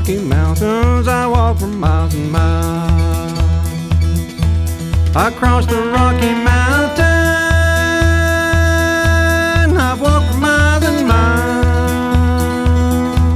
Rocky Mountains, I walked for miles and miles. I crossed the Rocky Mountains